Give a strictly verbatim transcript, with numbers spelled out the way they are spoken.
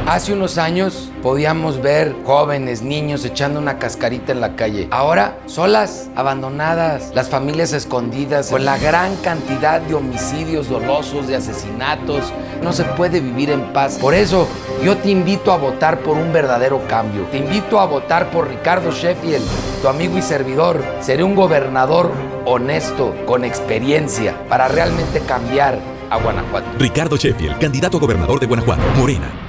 Hace unos años podíamos ver jóvenes, niños echando una cascarita en la calle. Ahora, solas, abandonadas, las familias escondidas, con la gran cantidad de homicidios dolosos, de asesinatos, no se puede vivir en paz. Por eso, yo te invito a votar por un verdadero cambio. Te invito a votar por Ricardo Sheffield, tu amigo y servidor. Seré un gobernador honesto, con experiencia, para realmente cambiar a Guanajuato. Ricardo Sheffield, candidato a gobernador de Guanajuato, Morena.